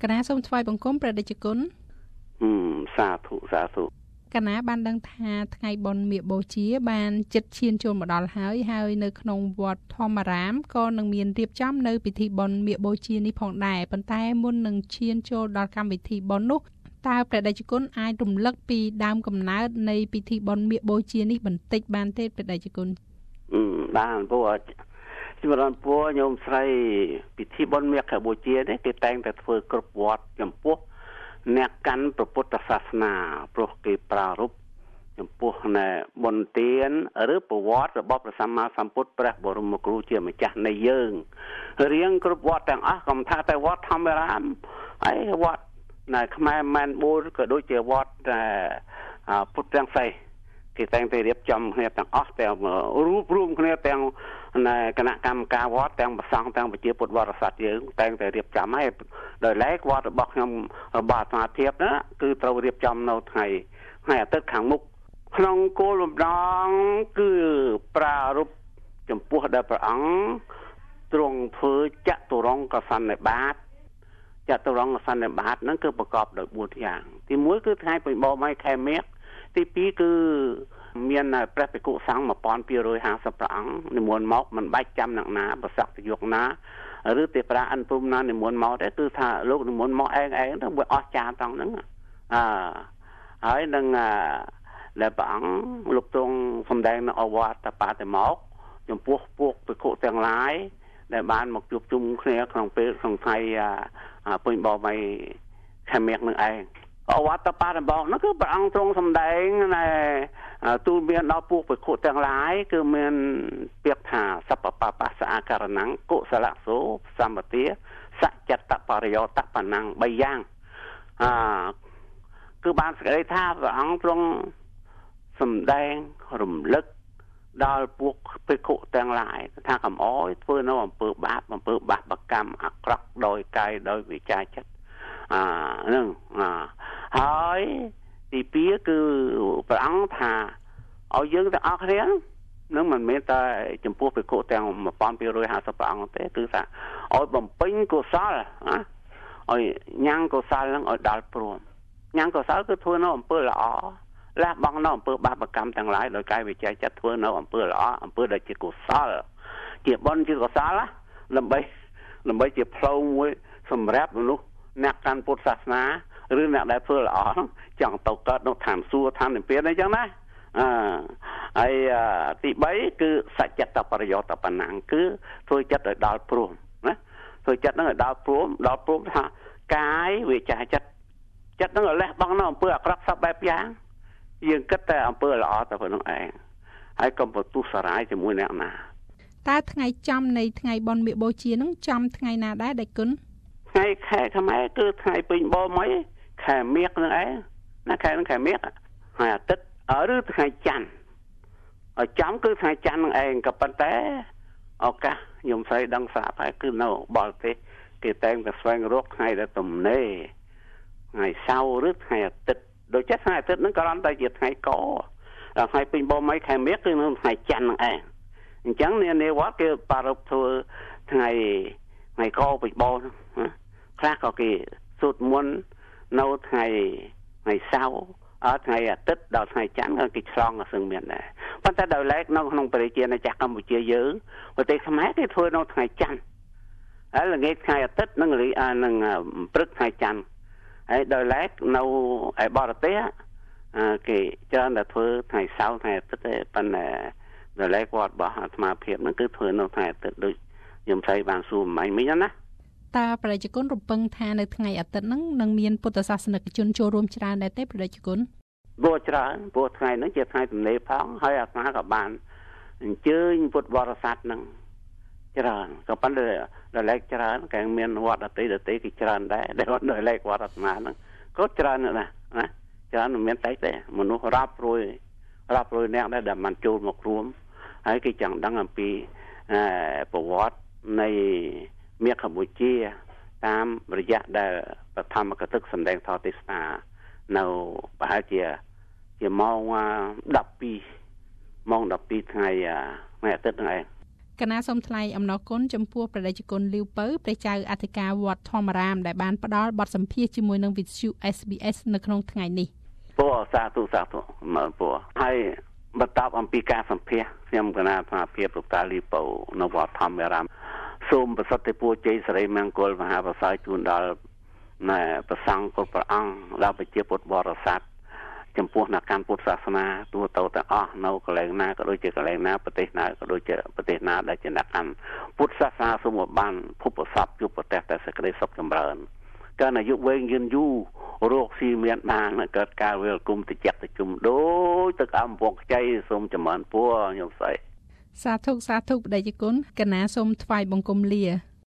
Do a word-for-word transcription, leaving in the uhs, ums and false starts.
គណៈសូមថ្វាយបង្គំព្រះតេជគុណហឹមសាធុសាធុគណៈបានដឹងថាថ្ងៃបុណ្យមាឃបូជាបានជិតឈានចូលមកដល់ហើយហើយនៅក្នុងវត្តធម្មរាមក៏នឹងមានរៀបចំនៅពិធីបុណ្យមាឃបូជានេះផងដែរប៉ុន្តែមុននឹងឈានចូលដល់កម្មវិធីបុណ្យនោះតើព្រះតេជគុណអាចរំលឹកពីដើមកំណើតនៃពិធីបុណ្យមាឃបូជានេះបន្តិចបានទេព្រះតេជគុណអឺបានព្រោះជំរាបពរញោមស្រីពិធីបុណ្យមាឃបូជានេះគេតែងតែធ្វើគ្រប់វត្តចំពោះអ្នកកាន់ព្រះពុទ្ធសាសនាព្រោះគេប្រារព្ធចំពោះណែបុណ្យទានឬប្រវត្តិរបស់ព្រះសម្មាសម្ពុទ្ធព្រះបរមគ្រូជាម្ចាស់នៃយើងរៀងគ្រប់វត្តទាំងអស់កុំថាតែវត្តធម្មរាមហើយវត្តណែខ្មែរមែនបួលក៏ដូចជាវត្តពុទ្ធទាំងផ្សេងគេតែងតែរៀបចំគ្នាទាំងអស់ទាំងរួបរวมគ្នាទាំងគណៈកម្មការវត្តទាំងប្រសង់ទាំងប្រជាពុទ្ធបរិស័ទយើងតែងតែរៀបចំហើយដោយឡែកវត្តរបស់ខ្ញុំរបស់អាត្មាភាពណាគឺត្រូវរៀបចំនៅថ្ងៃថ្ងៃអាទិត្យខាងមុខក្នុងគោលបំណងគឺប្រារព្ធចំពោះដល់ព្រះអង្គទ្រង់ធ្វើចតុរង្គសន្និបាតចតុរង្គសន្និបាតហ្នឹងគឺប្រកបដោយបួនយ៉ាងទីមួយគឺថ្ងៃបិណ្ឌបមៃខែមេឃទីពីរគឺមានព្រះភិក្ខុសង្ឃmột nghìn hai trămห้าสิบព្រះអង្គនិមន្តមកមិនបាច់ចាំអ្នកណាប្រស័ក្តិយុគណាឬទេប្រាអិនព្រំណានិមន្តមកទេគឺថាលោកនិមន្តមកឯងឯងទៅវាអស់ចាត្រង់ហ្នឹងអើហើយនឹងដែលព្រះអង្គលោកទ្រង់សម្ដែងនៅអវត្តបាតិមោក្ខចំពោះពួកភិក្ខុទាំងឡាយដែលបានមកជួបជុំគ្នាក្នុងពេលក្នុងថ្ងៃពេញបមៃខែមេឃនឹងឯងអវត្តបាតិមោក្ខនោះគឺព្រះអង្គទ្រង់សម្ដែងណែទូលមានដល់ពួកភិក្ខុទាំងឡាយគឺមានពាក្យថាសពបបសអាករណੰកុសលសោសម្បទាសច្ចតបរិយោតបណੰបីយ៉ាងអគឺបានសេចក្តីថាព្រះអង្គទ្រង់សម្ដែងរំលឹកដល់ពួកភិក្ខុទាំងឡាយថាកុំអោយធ្វើនៅអំពើបាបអំពើបាបកម្មអាក្រក់ដោយកាយដោយវាចាចិត្តអាហ្នឹងហើយទីពីរគឺព្រះអង្គថាឲ្យយើងទាំងអស់គ្នានឹងមិនមែនតែចំពោះភិក្ខុទាំងmột nghìn hai trămห้าสิบព្រះអង្គទេគឺថាឲ្យបំពេញកុសលណាឲ្យញ៉ាំងកុសលនឹងឲ្យដល់ព្រមញ៉ាំងកុសលគឺធ្វើនៅអំពើល្អលះបង់នៅអំពើបាបកម្មទាំងឡាយដោយកាយវិច័យចិត្តធ្វើនៅអំពើល្អអំពើដែលជាកុសលជាបុណ្យជាកុសលដើម្បីដើម្បីជាផ្លូវមួយសម្រាប់មនុស្សអ្នកកាន់ពុទ្ធសាសនាឬអ្នកដែលធ្វើល្អចង់ទៅកើតនៅឋានសួគ៌ឋាននិព្វានអីចឹងណាអឺហើយទីបីគឺសច្ចតបរិយោតបណੰគឺធ្វើចិត្តឲ្យដល់ព្រមណាធ្វើចិត្តនឹងឲ្យដល់ព្រមដល់ព្រមថាកាយវាចាចិត្តចិត្តនឹងឲ្យលះបង់នៅអំពើអាក្រក់សពបែបយ៉ាងយើងគិតតែអំពើល្អតែប៉ុណ្្នឹងឯងហើយកុំបន្ទុះសារាយជាមួយអ្នកណាតើថ្ងៃចំនៃថ្ងៃបុណ្យមាឃបូជានឹងចំថ្ងៃណាដែរដេចគុណថ្ងៃខែខ្មែរគឺថ្ងៃពេញបមៃខែមេឃនឹងឯងណាខែនឹងខែមេឃហើយអាទិត្យឬថ្ងៃច័ន្ទឲ្យចំគឺថ្ងៃច័ន្ទនឹងឯងក៏ប៉ុន្តែឱកាសខ្ញុំស្រីដឹងស្រាប់ហើយគឺនៅបរទេសគេតែងតែស្វែងរកថ្ងៃដែលទំនេរថ្ងៃសៅរ៍ឬថ្ងៃអាទិត្យដូចជាថ្ងៃអាទិត្យហ្នឹងក៏រំតែជាថ្ងៃកដល់ថ្ងៃពេញបមៃខែមេឃគឺនៅថ្ងៃច័ន្ទនឹងឯងអញ្ចឹងនាវត្តគេប្រារព្ធធ្វើថ្ងៃថ្ងៃកពេញបោណាខ្លះក៏គេសូត្រមន្តនៅថ្ងៃថ្ងៃសៅរ៍អត់ថ្ងៃអាទិត្យដល់ថ្ងៃច័ន្ទគេឆ្លងក៏សឹងមានដែរប៉ុន្តែដោយឡែកនៅក្នុងប្រជាណាចក្រកម្ពុជាយើងប្រទេសខ្មែរគេធ្វើនៅថ្ងៃច័ន្ទហើយល្ងាចថ្ងៃអាទិត្យនិងនឹងព្រឹកថ្ងៃច័ន្ទហើយដោយឡែកនៅឯបរទេសគេច្រើនតែធ្វើថ្ងៃសៅរ៍ថ្ងៃអាទិត្យទេប៉ុន្តែដោយឡែកវត្តរបស់អាត្មាភាពហ្នឹងគឺធ្វើនៅថ្ងៃអាទិត្យដូចខ្ញុំស្រីបានសួរមិញមិញណាតើប្រជាជនរំពឹងថានៅថ្ងៃអាទិត្យហ្នឹងនឹងមានពុទ្ធសាសនិកជនចូលរួមច្រើនដែរទេប្រជាជនព្រោះច្រើនព្រោះថ្ងៃហ្នឹងជាថ្ងៃទំនេរផងហើយអាត្មាក៏បានអញ្ជើញពុទ្ធបរិស័ទហ្នឹងច្រើនក៏ប៉ុន្តែដល់ឡែកច្រើនក៏មានវត្តដទៃដទៃគេច្រើនដែរដែលដល់ឡែកវត្តអាត្មាហ្នឹងក៏ច្រើនណាស់ណាច្រើនមិនមានតែទេមនុស្សរាប់រយរាប់រយនាក់ដែរដែលបានចូលមករួមហើយគេចង់ដឹងអំពីប្រវត្តិនៃមាឃបូជាតាមរយៈដែលបឋមកថាសម្ដែងធម៌ទេសនានៅប្រហែលជាជាម៉ោងដប់ពីរម៉ោងដប់ពីរថ្ងៃថ្ងៃអាទិត្យហ្នឹងឯងគណៈសូមថ្លែងអំណរគុណចំពោះព្រះតេជគុណលីវពៅព្រះចៅអធិការវត្តធម្មរាមដែលបានផ្ដល់បទសម្ភាសន៍ជាមួយនឹងវិទ្យុ เอส บี เอส នៅក្នុងថ្ងៃនេះពោសាធុសាធុមកពោហើយបន្តអំពីការសម្ភាសន៍ខ្ញុំគណៈអាភិបលោកតាលីពៅនៅវត្តធម្មរាមសូមប្រសិទ្ធពរជ័យសិរីមង្គលមហាប្រសើរជូនដល់ណែប្រសង់គ្រប់ព្រះអង្គដល់ប្រជាពុទ្ធបរិស័ទចំពោះអ្នកកាន់ពុទ្ធសាសនាទូទៅទាំងអស់នៅកន្លែងណាក៏ដូចជាកន្លែងណាប្រទេសណាក៏ដូចជាប្រទេសណាដែលជាអ្នកកាន់ពុទ្ធសាសនាសូមបានភពប្រសពជួបប្រទេសតែសេចក្តីសុខចម្រើនកាលអាយុវែងយឺនយូររោគស៊ីមានបានកើតការវិលគុំតិចតិជុំដូចទឹកអំពងខ្ចីសូមចម្រើនពរញោមស្រីសាធុសាធុបដិជគុណកណាសូមថ្វាយបង្គំលា